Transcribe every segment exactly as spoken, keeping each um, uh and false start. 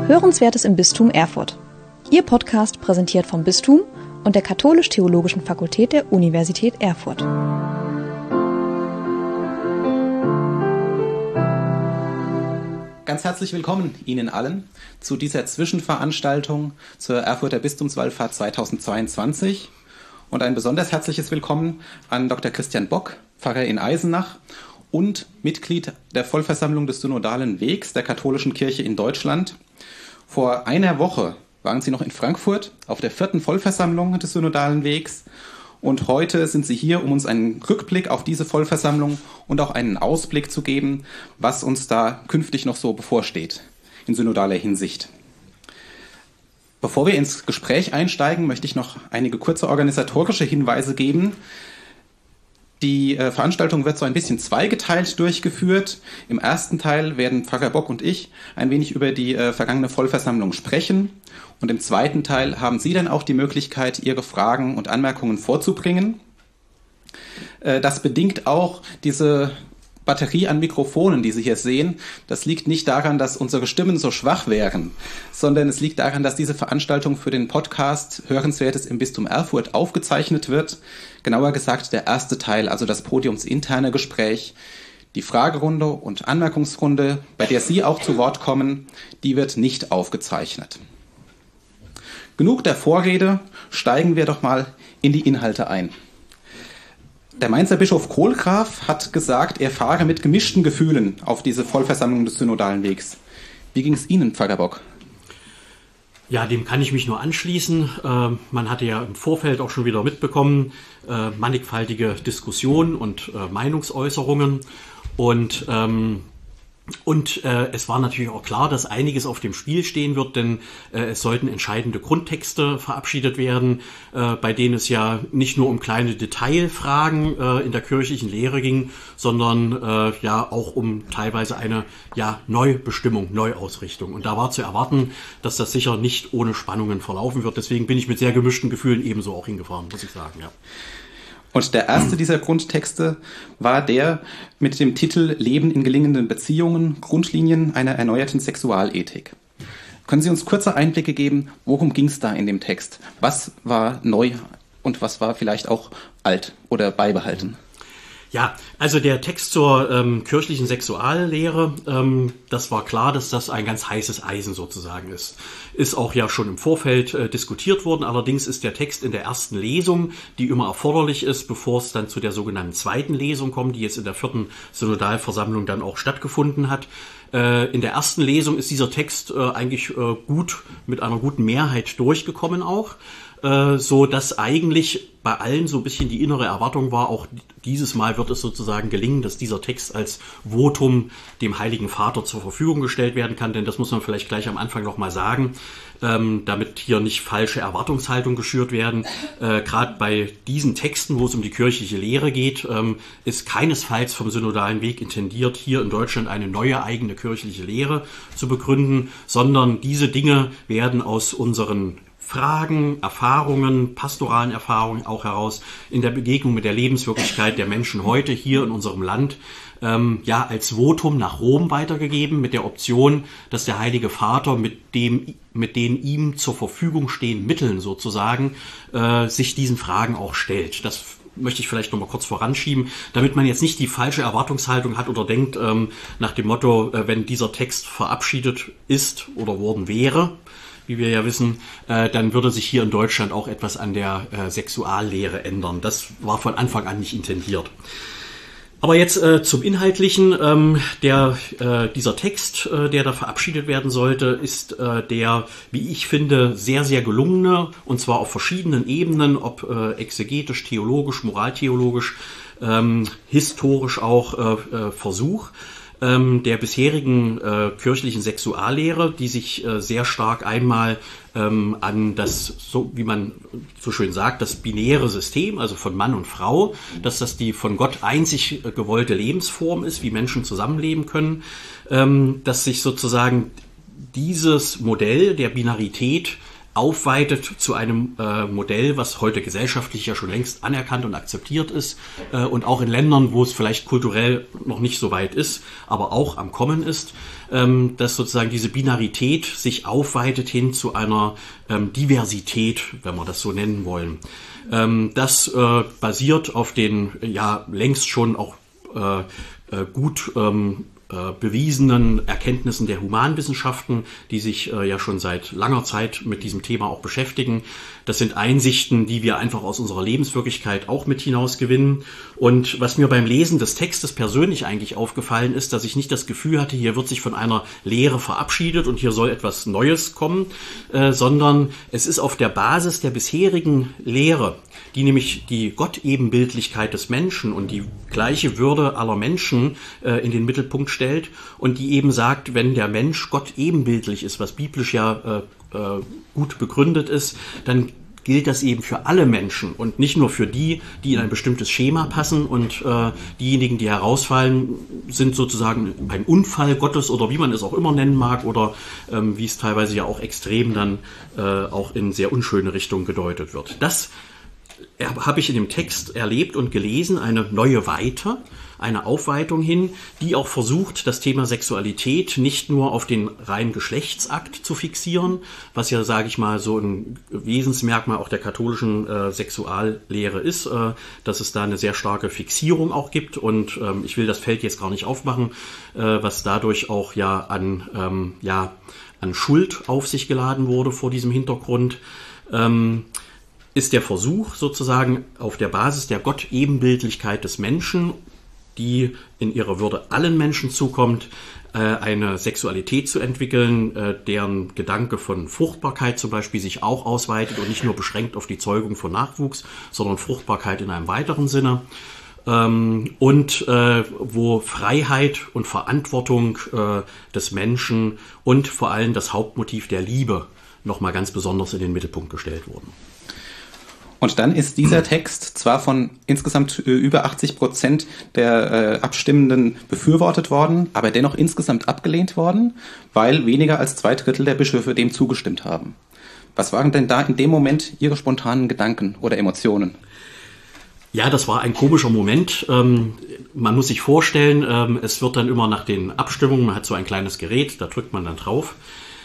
Hörenswertes im Bistum Erfurt. Ihr Podcast präsentiert vom Bistum und der Katholisch-Theologischen Fakultät der Universität Erfurt. Ganz herzlich willkommen Ihnen allen zu dieser Zwischenveranstaltung zur Erfurter Bistumswallfahrt zweitausendzweiundzwanzig und ein besonders herzliches Willkommen an Doktor Christian Bock, Pfarrer in Eisenach und Mitglied der Vollversammlung des Synodalen Wegs der Katholischen Kirche in Deutschland. Vor einer Woche waren Sie noch in Frankfurt auf der vierten Vollversammlung des Synodalen Wegs und heute sind Sie hier, um uns einen Rückblick auf diese Vollversammlung und auch einen Ausblick zu geben, was uns da künftig noch so bevorsteht in synodaler Hinsicht. Bevor wir ins Gespräch einsteigen, möchte ich noch einige kurze organisatorische Hinweise geben. Die äh, Veranstaltung wird so ein bisschen zweigeteilt durchgeführt. Im ersten Teil werden Pfarrer Bock und ich ein wenig über die äh, vergangene Vollversammlung sprechen. Und im zweiten Teil haben Sie dann auch die Möglichkeit, Ihre Fragen und Anmerkungen vorzubringen. Äh, das bedingt auch diese Batterie an Mikrofonen, die Sie hier sehen. Das liegt nicht daran, dass unsere Stimmen so schwach wären, sondern es liegt daran, dass diese Veranstaltung für den Podcast Hörenswertes im Bistum Erfurt aufgezeichnet wird. Genauer gesagt der erste Teil, also das podiumsinterne Gespräch. Die Fragerunde und Anmerkungsrunde, bei der Sie auch zu Wort kommen, die wird nicht aufgezeichnet. Genug der Vorrede, steigen wir doch mal in die Inhalte ein. Der Mainzer Bischof Kohlgraf hat gesagt, er fahre mit gemischten Gefühlen auf diese Vollversammlung des Synodalen Wegs. Wie ging es Ihnen, Pfarrer Bock? Ja, dem kann ich mich nur anschließen. Äh, man hatte ja im Vorfeld auch schon wieder mitbekommen, äh, mannigfaltige Diskussionen und äh, Meinungsäußerungen. Und ähm, Und äh, es war natürlich auch klar, dass einiges auf dem Spiel stehen wird, denn äh, es sollten entscheidende Grundtexte verabschiedet werden, äh, bei denen es ja nicht nur um kleine Detailfragen äh, in der kirchlichen Lehre ging, sondern äh, ja auch um teilweise eine ja Neubestimmung, Neuausrichtung. Und da war zu erwarten, dass das sicher nicht ohne Spannungen verlaufen wird. Deswegen bin ich mit sehr gemischten Gefühlen ebenso auch hingefahren, muss ich sagen, ja. Und der erste dieser Grundtexte war der mit dem Titel Leben in gelingenden Beziehungen, Grundlinien einer erneuerten Sexualethik. Können Sie uns kurze Einblicke geben, worum ging es da in dem Text? Was war neu und was war vielleicht auch alt oder beibehalten? Ja, also der Text zur ähm, kirchlichen Sexuallehre, ähm, das war klar, dass das ein ganz heißes Eisen sozusagen ist. Ist auch ja schon im Vorfeld äh, diskutiert worden. Allerdings ist der Text in der ersten Lesung, die immer erforderlich ist, bevor es dann zu der sogenannten zweiten Lesung kommt, die jetzt in der vierten Synodalversammlung dann auch stattgefunden hat. Äh, in der ersten Lesung ist dieser Text äh, eigentlich äh, gut mit einer guten Mehrheit durchgekommen auch. So dass eigentlich bei allen so ein bisschen die innere Erwartung war, auch dieses Mal wird es sozusagen gelingen, dass dieser Text als Votum dem Heiligen Vater zur Verfügung gestellt werden kann, denn das muss man vielleicht gleich am Anfang noch mal sagen, ähm, damit hier nicht falsche Erwartungshaltung geschürt werden. Äh, Gerade bei diesen Texten, wo es um die kirchliche Lehre geht, ähm, ist keinesfalls vom synodalen Weg intendiert, hier in Deutschland eine neue eigene kirchliche Lehre zu begründen, sondern diese Dinge werden aus unseren Fragen, Erfahrungen, pastoralen Erfahrungen auch heraus in der Begegnung mit der Lebenswirklichkeit der Menschen heute hier in unserem Land ähm, ja als Votum nach Rom weitergegeben mit der Option, dass der Heilige Vater mit dem mit den ihm zur Verfügung stehenden Mitteln sozusagen äh, sich diesen Fragen auch stellt. Das möchte ich vielleicht noch mal kurz voranschieben, damit man jetzt nicht die falsche Erwartungshaltung hat oder denkt ähm, nach dem Motto, äh, wenn dieser Text verabschiedet ist oder worden wäre, wie wir ja wissen, äh, dann würde sich hier in Deutschland auch etwas an der äh, Sexuallehre ändern. Das war von Anfang an nicht intendiert. Aber jetzt äh, zum Inhaltlichen. Ähm, der, äh, dieser Text, äh, der da verabschiedet werden sollte, ist äh, der, wie ich finde, sehr, sehr gelungene, und zwar auf verschiedenen Ebenen, ob äh, exegetisch, theologisch, moraltheologisch, ähm, historisch auch äh, äh, Versuch ähm, der bisherigen äh, kirchlichen Sexuallehre, die sich äh, sehr stark einmal ähm, an das, so wie man so schön sagt, das binäre System, also von Mann und Frau, dass das die von Gott einzig äh, gewollte Lebensform ist, wie Menschen zusammenleben können, ähm, dass sich sozusagen dieses Modell der Binarität aufweitet zu einem äh, Modell, was heute gesellschaftlich ja schon längst anerkannt und akzeptiert ist äh, und auch in Ländern, wo es vielleicht kulturell noch nicht so weit ist, aber auch am Kommen ist, ähm, dass sozusagen diese Binarität sich aufweitet hin zu einer ähm, Diversität, wenn wir das so nennen wollen. Ähm, das äh, basiert auf den ja längst schon auch äh, äh, gut ähm, Äh, bewiesenen Erkenntnissen der Humanwissenschaften, die sich äh, ja schon seit langer Zeit mit diesem Thema auch beschäftigen. Das sind Einsichten, die wir einfach aus unserer Lebenswirklichkeit auch mit hinaus gewinnen. Und was mir beim Lesen des Textes persönlich eigentlich aufgefallen ist, dass ich nicht das Gefühl hatte, hier wird sich von einer Lehre verabschiedet und hier soll etwas Neues kommen, äh, sondern es ist auf der Basis der bisherigen Lehre, die nämlich die Gottebenbildlichkeit des Menschen und die gleiche Würde aller Menschen äh, in den Mittelpunkt stellt und die eben sagt, wenn der Mensch Gott ebenbildlich ist, was biblisch ja äh, äh, gut begründet ist, dann gilt das eben für alle Menschen und nicht nur für die, die in ein bestimmtes Schema passen und äh, diejenigen, die herausfallen, sind sozusagen ein Unfall Gottes oder wie man es auch immer nennen mag oder ähm, wie es teilweise ja auch extrem dann äh, auch in sehr unschöne Richtungen gedeutet wird. Das habe ich in dem Text erlebt und gelesen, eine neue Weite, eine Aufweitung hin, die auch versucht, das Thema Sexualität nicht nur auf den reinen Geschlechtsakt zu fixieren, was ja, sage ich mal, so ein Wesensmerkmal auch der katholischen äh, Sexuallehre ist, äh, dass es da eine sehr starke Fixierung auch gibt und ähm, ich will das Feld jetzt gar nicht aufmachen, äh, was dadurch auch ja an, ähm, ja an Schuld auf sich geladen wurde vor diesem Hintergrund. Ähm, ist der Versuch sozusagen auf der Basis der Gottebenbildlichkeit des Menschen, die in ihrer Würde allen Menschen zukommt, eine Sexualität zu entwickeln, deren Gedanke von Fruchtbarkeit zum Beispiel sich auch ausweitet und nicht nur beschränkt auf die Zeugung von Nachwuchs, sondern Fruchtbarkeit in einem weiteren Sinne. Und wo Freiheit und Verantwortung des Menschen und vor allem das Hauptmotiv der Liebe nochmal ganz besonders in den Mittelpunkt gestellt wurden. Und dann ist dieser Text zwar von insgesamt äh, über achtzig Prozent der äh, Abstimmenden befürwortet worden, aber dennoch insgesamt abgelehnt worden, weil weniger als zwei Drittel der Bischöfe dem zugestimmt haben. Was waren denn da in dem Moment Ihre spontanen Gedanken oder Emotionen? Ja, das war ein komischer Moment. Ähm, man muss sich vorstellen, ähm, es wird dann immer nach den Abstimmungen, man hat so ein kleines Gerät, da drückt man dann drauf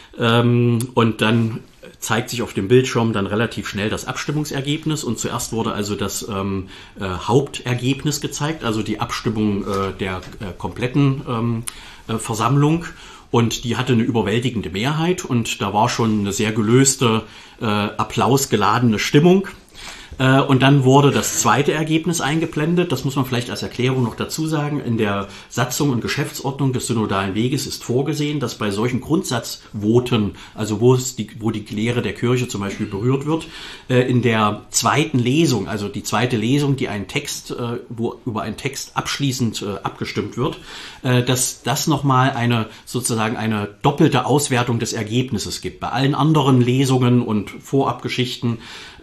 ähm, und dann zeigt sich auf dem Bildschirm dann relativ schnell das Abstimmungsergebnis und zuerst wurde also das ähm, äh, Hauptergebnis gezeigt, also die Abstimmung äh, der äh, kompletten ähm, äh, Versammlung und die hatte eine überwältigende Mehrheit und da war schon eine sehr gelöste, äh, applausgeladene Stimmung. Und dann wurde das zweite Ergebnis eingeblendet. Das muss man vielleicht als Erklärung noch dazu sagen. In der Satzung und Geschäftsordnung des synodalen Weges ist vorgesehen, dass bei solchen Grundsatzvoten, also wo es die, wo die Lehre der Kirche zum Beispiel berührt wird, in der zweiten Lesung, also die zweite Lesung, die einen Text, wo über einen Text abschließend abgestimmt wird, dass das nochmal eine sozusagen eine doppelte Auswertung des Ergebnisses gibt. Bei allen anderen Lesungen und Vorabgeschichten,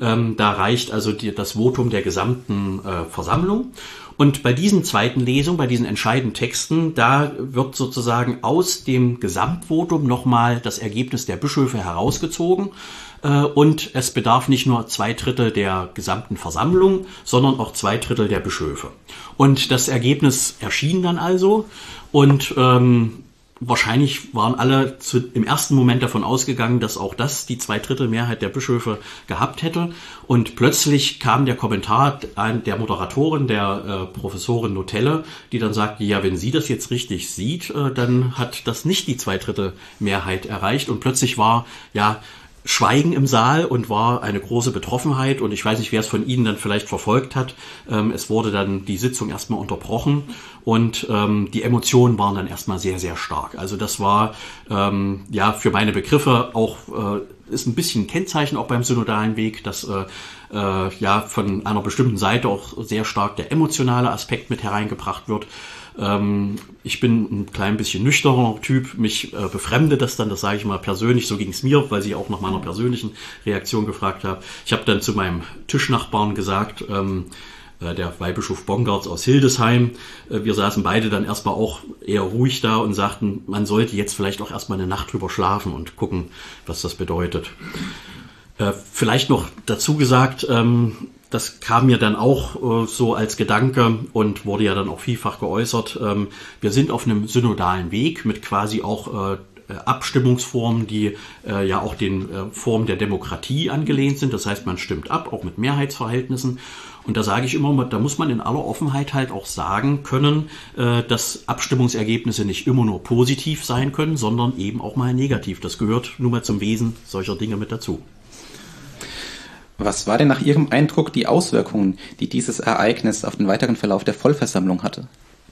da reicht also die, das Votum der gesamten äh, Versammlung. Und bei diesen zweiten Lesungen, bei diesen entscheidenden Texten, da wird sozusagen aus dem Gesamtvotum nochmal das Ergebnis der Bischöfe herausgezogen. Äh, und es bedarf nicht nur zwei Drittel der gesamten Versammlung, sondern auch zwei Drittel der Bischöfe. Und das Ergebnis erschien dann also und ähm, wahrscheinlich waren alle zu, im ersten Moment davon ausgegangen, dass auch das die Zweidrittelmehrheit der Bischöfe gehabt hätte. Und plötzlich kam der Kommentar der Moderatorin, der äh, Professorin Notelle, die dann sagte, ja, wenn sie das jetzt richtig sieht, äh, dann hat das nicht die Zweidrittelmehrheit erreicht. Und plötzlich war, ja, Schweigen im Saal und war eine große Betroffenheit und ich weiß nicht, wer es von Ihnen dann vielleicht verfolgt hat. Ähm, es wurde dann die Sitzung erstmal unterbrochen und ähm, die Emotionen waren dann erstmal sehr, sehr stark. Also das war ähm, ja für meine Begriffe auch, äh, ist ein bisschen ein Kennzeichen auch beim synodalen Weg, dass äh, äh, ja von einer bestimmten Seite auch sehr stark der emotionale Aspekt mit hereingebracht wird. Ich bin ein klein bisschen nüchterner Typ, mich äh, befremdet das dann, das sage ich mal persönlich, so ging es mir, weil Sie auch nach meiner persönlichen Reaktion gefragt haben. Ich habe dann zu meinem Tischnachbarn gesagt, ähm, äh, der Weihbischof Bongartz aus Hildesheim, äh, wir saßen beide dann erstmal auch eher ruhig da und sagten, man sollte jetzt vielleicht auch erstmal eine Nacht drüber schlafen und gucken, was das bedeutet. Äh, vielleicht noch dazu gesagt, ähm, das kam mir dann auch äh, so als Gedanke und wurde ja dann auch vielfach geäußert. Ähm, wir sind auf einem synodalen Weg mit quasi auch äh, Abstimmungsformen, die äh, ja auch den äh, Formen der Demokratie angelehnt sind. Das heißt, man stimmt ab, auch mit Mehrheitsverhältnissen. Und da sage ich immer, da muss man in aller Offenheit halt auch sagen können, äh, dass Abstimmungsergebnisse nicht immer nur positiv sein können, sondern eben auch mal negativ. Das gehört nun mal zum Wesen solcher Dinge mit dazu. Was war denn nach Ihrem Eindruck die Auswirkungen, die dieses Ereignis auf den weiteren Verlauf der Vollversammlung hatte?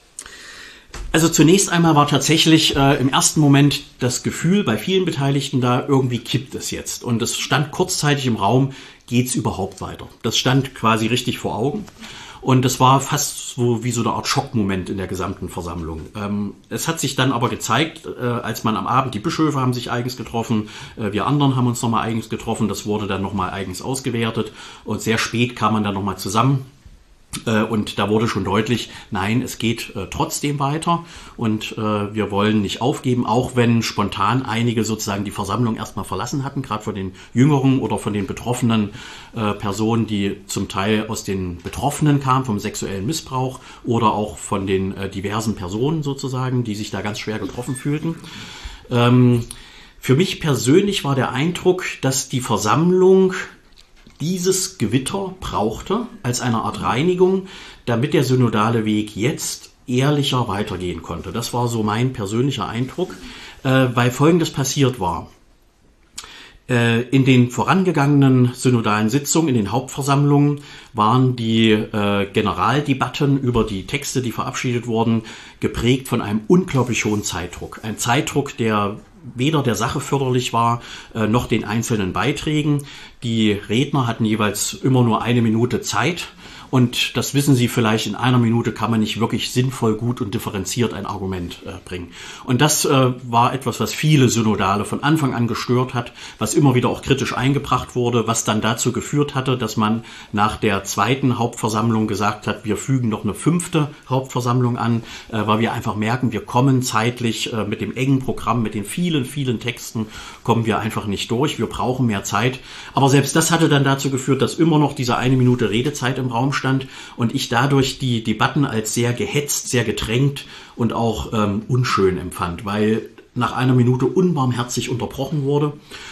Also zunächst einmal war tatsächlich äh, im ersten Moment das Gefühl bei vielen Beteiligten da, irgendwie kippt es jetzt. Und es stand kurzzeitig im Raum, geht's überhaupt weiter? Das stand quasi richtig vor Augen. Und das war fast so wie so eine Art Schockmoment in der gesamten Versammlung. Ähm, es hat sich dann aber gezeigt, äh, als man am Abend, die Bischöfe haben sich eigens getroffen, äh, wir anderen haben uns nochmal eigens getroffen, das wurde dann nochmal eigens ausgewertet und sehr spät kam man dann nochmal zusammen. Und da wurde schon deutlich, nein, es geht äh, trotzdem weiter und äh, wir wollen nicht aufgeben, auch wenn spontan einige sozusagen die Versammlung erstmal verlassen hatten, gerade von den Jüngeren oder von den betroffenen äh, Personen, die zum Teil aus den Betroffenen kamen, vom sexuellen Missbrauch oder auch von den äh, diversen Personen sozusagen, die sich da ganz schwer getroffen fühlten. Ähm, für mich persönlich war der Eindruck, dass die Versammlung dieses Gewitter brauchte als eine Art Reinigung, damit der synodale Weg jetzt ehrlicher weitergehen konnte. Das war so mein persönlicher Eindruck, äh, weil Folgendes passiert war. Äh, in den vorangegangenen synodalen Sitzungen, in den Hauptversammlungen waren die äh, Generaldebatten über die Texte, die verabschiedet wurden, geprägt von einem unglaublich hohen Zeitdruck. Ein Zeitdruck, der weder der Sache förderlich war, äh, noch den einzelnen Beiträgen. Die Redner hatten jeweils immer nur eine Minute Zeit. Und das wissen Sie vielleicht, in einer Minute kann man nicht wirklich sinnvoll, gut und differenziert ein Argument äh, bringen. Und das äh, war etwas, was viele Synodale von Anfang an gestört hat, was immer wieder auch kritisch eingebracht wurde, was dann dazu geführt hatte, dass man nach der zweiten Hauptversammlung gesagt hat, wir fügen noch eine fünfte Hauptversammlung an, äh, weil wir einfach merken, wir kommen zeitlich äh, mit dem engen Programm, mit den vielen, vielen Texten, kommen wir einfach nicht durch. Wir brauchen mehr Zeit. Aber selbst das hatte dann dazu geführt, dass immer noch diese eine Minute Redezeit im Raum stand und ich dadurch die Debatten als sehr gehetzt, sehr gedrängt und auch ähm, unschön empfand, weil nach einer Minute unbarmherzig unterbrochen wurde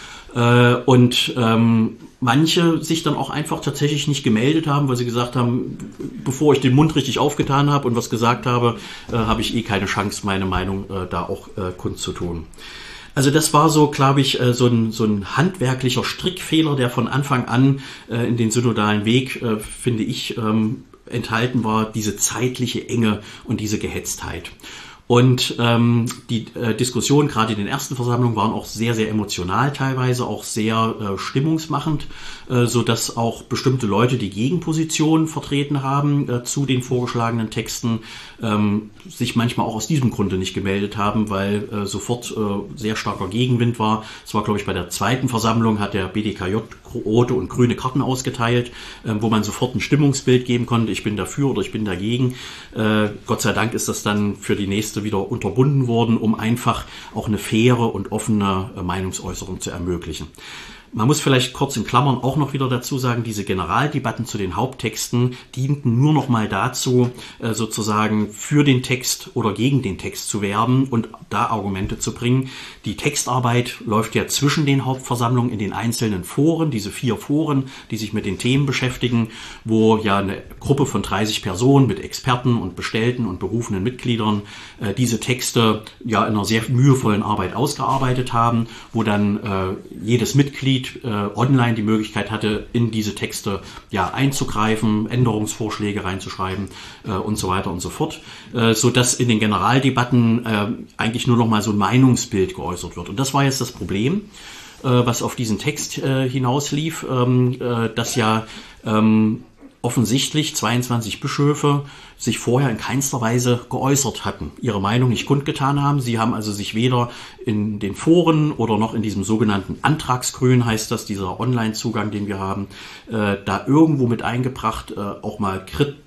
äh, und ähm, manche sich dann auch einfach tatsächlich nicht gemeldet haben, weil sie gesagt haben, bevor ich den Mund richtig aufgetan habe und was gesagt habe, äh, habe ich eh keine Chance, meine Meinung äh, da auch äh, kundzutun. Also das war so, glaube ich, so ein, so ein handwerklicher Strickfehler, der von Anfang an äh, in den synodalen Weg, äh, finde ich, ähm, enthalten war, diese zeitliche Enge und diese Gehetztheit. Und ähm, die äh, Diskussionen gerade in den ersten Versammlungen waren auch sehr, sehr emotional teilweise, auch sehr äh, stimmungsmachend, äh, so dass auch bestimmte Leute, die Gegenpositionen vertreten haben äh, zu den vorgeschlagenen Texten, ähm, sich manchmal auch aus diesem Grunde nicht gemeldet haben, weil äh, sofort äh, sehr starker Gegenwind war. Es war, glaube ich, bei der zweiten Versammlung hat der B D K J rote und grüne Karten ausgeteilt, äh, wo man sofort ein Stimmungsbild geben konnte, ich bin dafür oder ich bin dagegen. Äh, Gott sei Dank ist das dann für die nächste wieder unterbunden worden, um einfach auch eine faire und offene äh, Meinungsäußerung zu ermöglichen. Man muss vielleicht kurz in Klammern auch noch wieder dazu sagen, diese Generaldebatten zu den Haupttexten dienten nur noch mal dazu, sozusagen für den Text oder gegen den Text zu werben und da Argumente zu bringen. Die Textarbeit läuft ja zwischen den Hauptversammlungen in den einzelnen Foren, diese vier Foren, die sich mit den Themen beschäftigen, wo ja eine Gruppe von dreißig Personen mit Experten und bestellten und berufenen Mitgliedern äh, diese Texte ja in einer sehr mühevollen Arbeit ausgearbeitet haben, wo dann äh, jedes Mitglied äh, online die Möglichkeit hatte, in diese Texte ja einzugreifen, Änderungsvorschläge reinzuschreiben äh, und so weiter und so fort, äh, so dass in den Generaldebatten äh, eigentlich nur noch mal so ein Meinungsbild geäußert wird. Und das war jetzt das Problem, äh, was auf diesen Text äh, hinauslief, ähm, äh, dass ja ähm, offensichtlich zweiundzwanzig Bischöfe sich vorher in keinster Weise geäußert hatten, ihre Meinung nicht kundgetan haben. Sie haben also sich weder in den Foren oder noch in diesem sogenannten Antragsgrün, heißt das, dieser Online-Zugang, den wir haben, äh, da irgendwo mit eingebracht, äh, auch mal krit-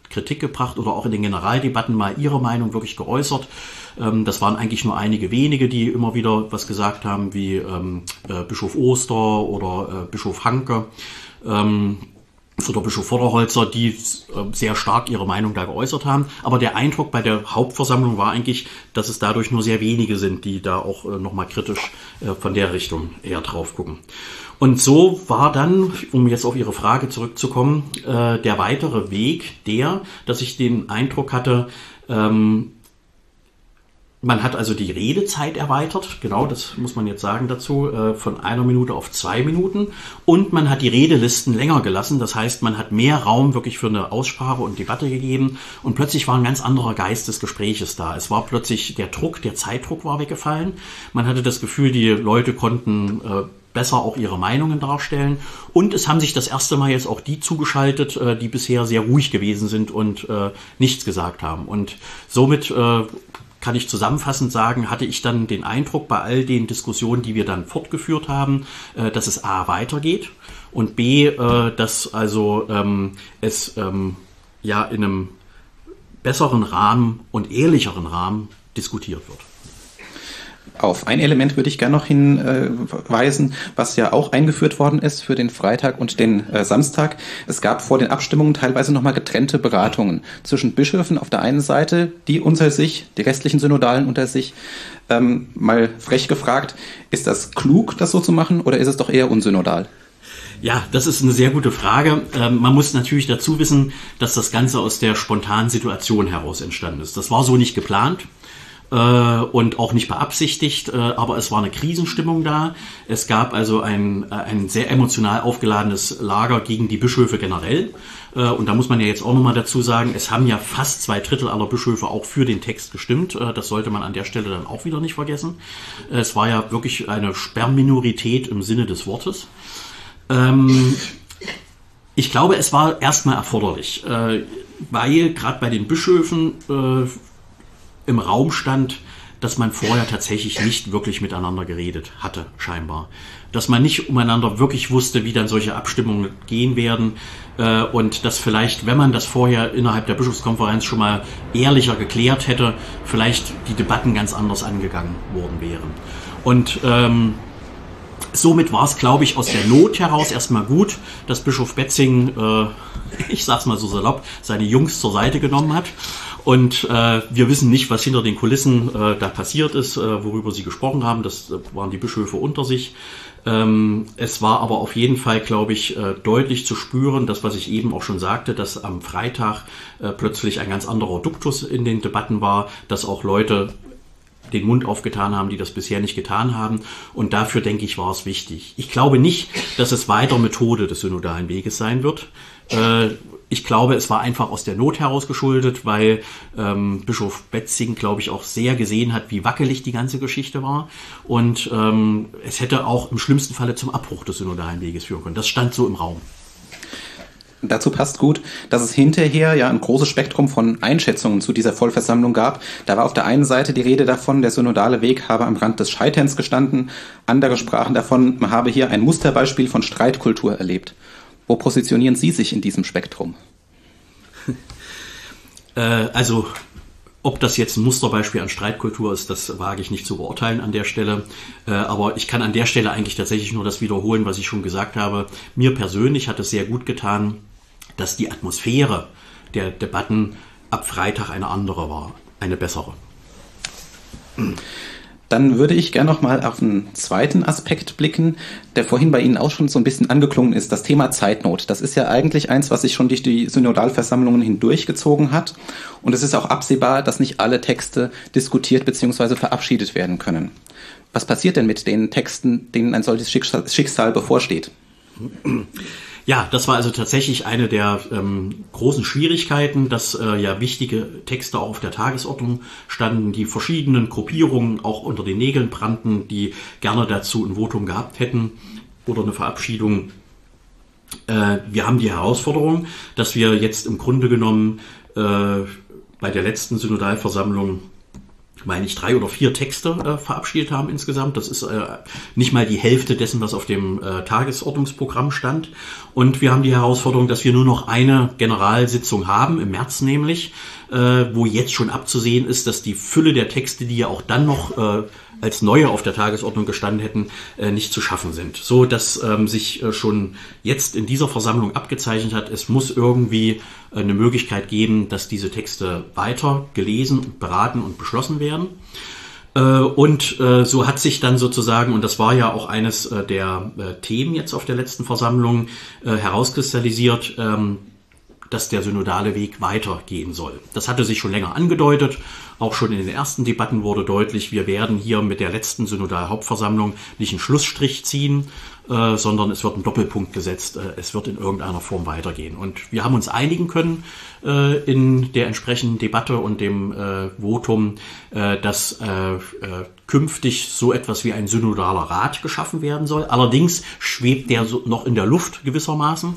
Kritik gebracht oder auch in den Generaldebatten mal ihre Meinung wirklich geäußert. Ähm, das waren eigentlich nur einige wenige, die immer wieder was gesagt haben, wie ähm, äh, Bischof Oster oder äh, Bischof Hanke. Ähm, oder Bischof Vorderholzer, die äh, sehr stark ihre Meinung da geäußert haben. Aber der Eindruck bei der Hauptversammlung war eigentlich, dass es dadurch nur sehr wenige sind, die da auch äh, nochmal kritisch äh, von der Richtung eher drauf gucken. Und so war dann, um jetzt auf Ihre Frage zurückzukommen, äh, der weitere Weg der, dass ich den Eindruck hatte, ähm, man hat also die Redezeit erweitert, genau, das muss man jetzt sagen dazu, äh, von einer Minute auf zwei Minuten. Und man hat die Redelisten länger gelassen, das heißt, man hat mehr Raum wirklich für eine Aussprache und Debatte gegeben. Und plötzlich war ein ganz anderer Geist des Gespräches da. Es war plötzlich der Druck, der Zeitdruck war weggefallen. Man hatte das Gefühl, die Leute konnten äh, besser auch ihre Meinungen darstellen. Und es haben sich das erste Mal jetzt auch die zugeschaltet, äh, die bisher sehr ruhig gewesen sind und äh, nichts gesagt haben. Und somit äh, kann ich zusammenfassend sagen, hatte ich dann den Eindruck bei all den Diskussionen, die wir dann fortgeführt haben, äh, dass es A weitergeht und B, äh, dass also ähm, es ähm, ja in einem besseren Rahmen und ehrlicheren Rahmen diskutiert wird. Auf ein Element würde ich gerne noch hinweisen, was ja auch eingeführt worden ist für den Freitag und den äh, Samstag. Es gab vor den Abstimmungen teilweise nochmal getrennte Beratungen zwischen Bischöfen auf der einen Seite, die unter sich, die restlichen Synodalen unter sich. Ähm, mal frech gefragt, ist das klug, das so zu machen, oder ist es doch eher unsynodal? Ja, das ist eine sehr gute Frage. Ähm, man muss natürlich dazu wissen, dass das Ganze aus der spontanen Situation heraus entstanden ist. Das war so nicht geplant. Und auch nicht beabsichtigt, aber es war eine Krisenstimmung da. Es gab also ein, ein sehr emotional aufgeladenes Lager gegen die Bischöfe generell. Und da muss man ja jetzt auch nochmal dazu sagen, es haben ja fast zwei Drittel aller Bischöfe auch für den Text gestimmt. Das sollte man an der Stelle dann auch wieder nicht vergessen. Es war ja wirklich eine Sperrminorität im Sinne des Wortes. Ich glaube, es war erstmal erforderlich, weil gerade bei den Bischöfen im Raum stand, dass man vorher tatsächlich nicht wirklich miteinander geredet hatte, scheinbar. Dass man nicht umeinander wirklich wusste, wie dann solche Abstimmungen gehen werden äh, und dass vielleicht, wenn man das vorher innerhalb der Bischofskonferenz schon mal ehrlicher geklärt hätte, vielleicht die Debatten ganz anders angegangen worden wären. Und ähm, somit war es, glaube ich, aus der Not heraus erstmal gut, dass Bischof Betzing, äh, ich sag's mal so salopp, seine Jungs zur Seite genommen hat. Und äh, wir wissen nicht, was hinter den Kulissen äh, da passiert ist, äh, worüber Sie gesprochen haben. Das äh, waren die Bischöfe unter sich. Ähm, es war aber auf jeden Fall, glaube ich, äh, deutlich zu spüren, das, was ich eben auch schon sagte, dass am Freitag äh, plötzlich ein ganz anderer Duktus in den Debatten war, dass auch Leute den Mund aufgetan haben, die das bisher nicht getan haben. Und dafür, denke ich, war es wichtig. Ich glaube nicht, dass es weiter Methode des synodalen Weges sein wird. Äh, Ich glaube, es war einfach aus der Not heraus geschuldet, weil ähm, Bischof Betzing, glaube ich, auch sehr gesehen hat, wie wackelig die ganze Geschichte war. Und ähm, es hätte auch im schlimmsten Falle zum Abbruch des synodalen Weges führen können. Das stand so im Raum. Dazu passt gut, dass es hinterher ja ein großes Spektrum von Einschätzungen zu dieser Vollversammlung gab. Da war auf der einen Seite die Rede davon, der synodale Weg habe am Rand des Scheiterns gestanden. Andere sprachen davon, man habe hier ein Musterbeispiel von Streitkultur erlebt. Wo positionieren Sie sich in diesem Spektrum? Äh, also, ob das jetzt ein Musterbeispiel an Streitkultur ist, das wage ich nicht zu beurteilen an der Stelle. Äh, aber ich kann an der Stelle eigentlich tatsächlich nur das wiederholen, was ich schon gesagt habe. Mir persönlich hat es sehr gut getan, dass die Atmosphäre der Debatten ab Freitag eine andere war, eine bessere. Dann würde ich gerne noch mal auf einen zweiten Aspekt blicken, der vorhin bei Ihnen auch schon so ein bisschen angeklungen ist, das Thema Zeitnot. Das ist ja eigentlich eins, was sich schon durch die Synodalversammlungen hindurchgezogen hat. Und es ist auch absehbar, dass nicht alle Texte diskutiert bzw. verabschiedet werden können. Was passiert denn mit den Texten, denen ein solches Schicksal, Schicksal bevorsteht? Ja, das war also tatsächlich eine der ähm, großen Schwierigkeiten, dass äh, ja wichtige Texte auch auf der Tagesordnung standen, die verschiedenen Gruppierungen auch unter den Nägeln brannten, die gerne dazu ein Votum gehabt hätten oder eine Verabschiedung. Äh, wir haben die Herausforderung, dass wir jetzt im Grunde genommen äh, bei der letzten Synodalversammlung meine ich, drei oder vier Texte äh, verabschiedet haben insgesamt. Das ist äh, nicht mal die Hälfte dessen, was auf dem äh, Tagesordnungsprogramm stand. Und wir haben die Herausforderung, dass wir nur noch eine Generalsitzung haben, im März nämlich, äh, wo jetzt schon abzusehen ist, dass die Fülle der Texte, die ja auch dann noch äh, als neue auf der Tagesordnung gestanden hätten, äh, nicht zu schaffen sind. So, dass ähm, sich äh, schon jetzt in dieser Versammlung abgezeichnet hat, es muss irgendwie äh, eine Möglichkeit geben, dass diese Texte weiter gelesen, beraten und beschlossen werden. Äh, und äh, so hat sich dann sozusagen, und das war ja auch eines äh, der äh, Themen jetzt auf der letzten Versammlung, äh, herauskristallisiert, ähm, dass der synodale Weg weitergehen soll. Das hatte sich schon länger angedeutet. Auch schon in den ersten Debatten wurde deutlich, wir werden hier mit der letzten Synodalhauptversammlung nicht einen Schlussstrich ziehen, äh, sondern es wird ein Doppelpunkt gesetzt. Äh, es wird in irgendeiner Form weitergehen. Und wir haben uns einigen können äh, in der entsprechenden Debatte und dem äh, Votum, äh, dass äh, äh, künftig so etwas wie ein synodaler Rat geschaffen werden soll. Allerdings schwebt der so noch in der Luft gewissermaßen.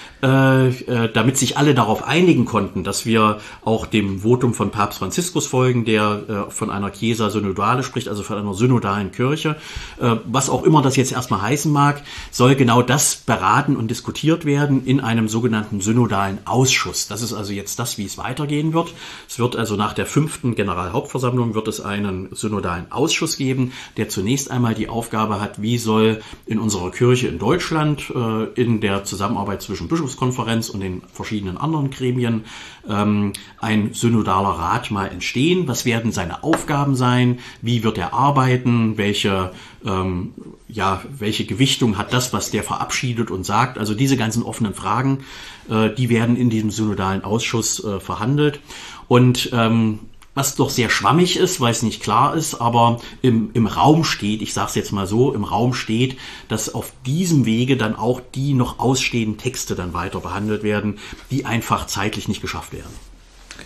Äh, äh, damit sich alle darauf einigen konnten, dass wir auch dem Votum von Papst Franziskus folgen, der äh, von einer Chiesa synodale spricht, also von einer synodalen Kirche. Äh, was auch immer das jetzt erstmal heißen mag, soll genau das beraten und diskutiert werden in einem sogenannten synodalen Ausschuss. Das ist also jetzt das, wie es weitergehen wird. Es wird also nach der fünften Generalhauptversammlung wird es einen synodalen Ausschuss geben, der zunächst einmal die Aufgabe hat, wie soll in unserer Kirche in Deutschland äh, in der Zusammenarbeit zwischen Bischofs Konferenz und den verschiedenen anderen Gremien ähm, ein synodaler Rat mal entstehen. Was werden seine Aufgaben sein? Wie wird er arbeiten? Welche, ähm, ja, welche Gewichtung hat das, was der verabschiedet und sagt? Also diese ganzen offenen Fragen, äh, die werden in diesem synodalen Ausschuss äh, verhandelt. Und ähm, was doch sehr schwammig ist, weil es nicht klar ist, aber im, im Raum steht, ich sage es jetzt mal so, im Raum steht, dass auf diesem Wege dann auch die noch ausstehenden Texte dann weiter behandelt werden, die einfach zeitlich nicht geschafft werden. Okay.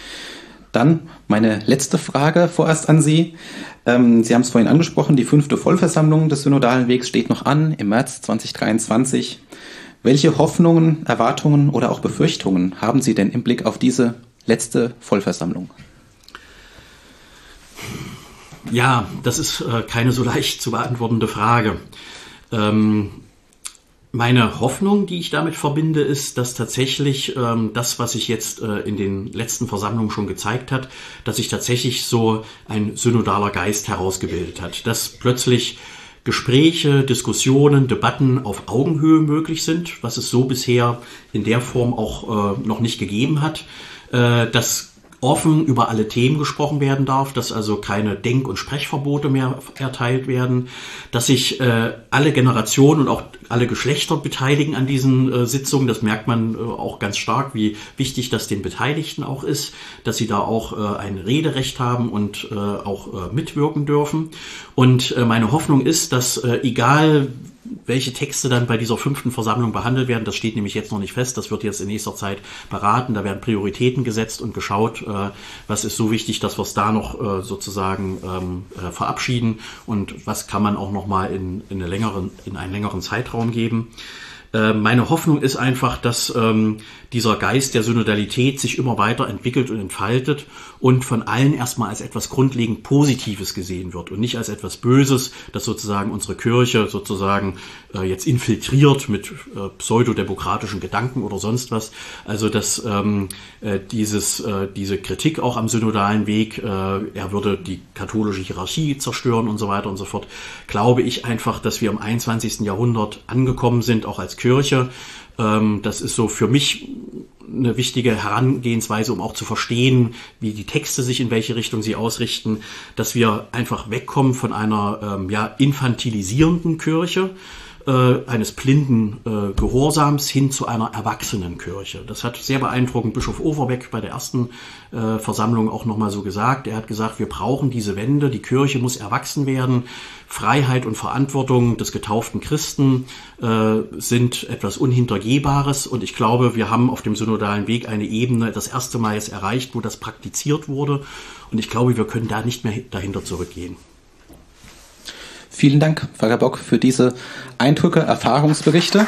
Dann meine letzte Frage vorerst an Sie. Ähm, Sie haben es vorhin angesprochen, die fünfte Vollversammlung des Synodalen Wegs steht noch an im März zweitausenddreiundzwanzig. Welche Hoffnungen, Erwartungen oder auch Befürchtungen haben Sie denn im Blick auf diese letzte Vollversammlung? Ja, das ist äh, keine so leicht zu beantwortende Frage. Ähm, meine Hoffnung, die ich damit verbinde, ist, dass tatsächlich ähm, das, was sich jetzt äh, in den letzten Versammlungen schon gezeigt hat, dass sich tatsächlich so ein synodaler Geist herausgebildet hat, dass plötzlich Gespräche, Diskussionen, Debatten auf Augenhöhe möglich sind, was es so bisher in der Form auch äh, noch nicht gegeben hat, äh, dass offen über alle Themen gesprochen werden darf, dass also keine Denk- und Sprechverbote mehr erteilt werden, dass sich äh, alle Generationen und auch alle Geschlechter beteiligen an diesen äh, Sitzungen. Das merkt man äh, auch ganz stark, wie wichtig das den Beteiligten auch ist, dass sie da auch äh, ein Rederecht haben und äh, auch äh, mitwirken dürfen. Und äh, meine Hoffnung ist, dass äh, egal welche Texte dann bei dieser fünften Versammlung behandelt werden, das steht nämlich jetzt noch nicht fest, das wird jetzt in nächster Zeit beraten, da werden Prioritäten gesetzt und geschaut, äh, was ist so wichtig, dass wir es da noch äh, sozusagen ähm, äh, verabschieden und was kann man auch nochmal in, in, eine längeren, in einen längeren Zeitraum geben. Äh, meine Hoffnung ist einfach, dass ähm, dieser Geist der Synodalität sich immer weiter entwickelt und entfaltet und von allen erstmal als etwas grundlegend Positives gesehen wird und nicht als etwas Böses, das sozusagen unsere Kirche sozusagen äh, jetzt infiltriert mit äh, pseudodemokratischen Gedanken oder sonst was. Also dass ähm, äh, dieses, äh, diese Kritik auch am synodalen Weg, äh, er würde die katholische Hierarchie zerstören und so weiter und so fort, glaube ich einfach, dass wir im einundzwanzigsten Jahrhundert angekommen sind, auch als Kirche. Ähm, das ist so für mich eine wichtige Herangehensweise, um auch zu verstehen, wie die Texte sich in welche Richtung sie ausrichten, dass wir einfach wegkommen von einer ähm, ja, infantilisierenden Kirche, äh, eines blinden äh, Gehorsams hin zu einer erwachsenen Kirche. Das hat sehr beeindruckend Bischof Overbeck bei der ersten äh, Versammlung auch nochmal so gesagt. Er hat gesagt, wir brauchen diese Wende, die Kirche muss erwachsen werden. Freiheit und Verantwortung des getauften Christen äh, sind etwas Unhintergehbares und ich glaube, wir haben auf dem synodalen Weg eine Ebene das erste Mal jetzt erreicht, wo das praktiziert wurde und ich glaube, wir können da nicht mehr dahinter zurückgehen. Vielen Dank, Pfarrer Bock, für diese Eindrücke, Erfahrungsberichte.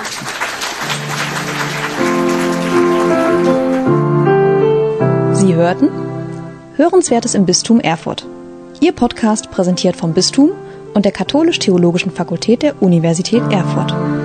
Sie hörten Hörenswertes im Bistum Erfurt. Ihr Podcast präsentiert vom Bistum und der Katholisch-Theologischen Fakultät der Universität Erfurt.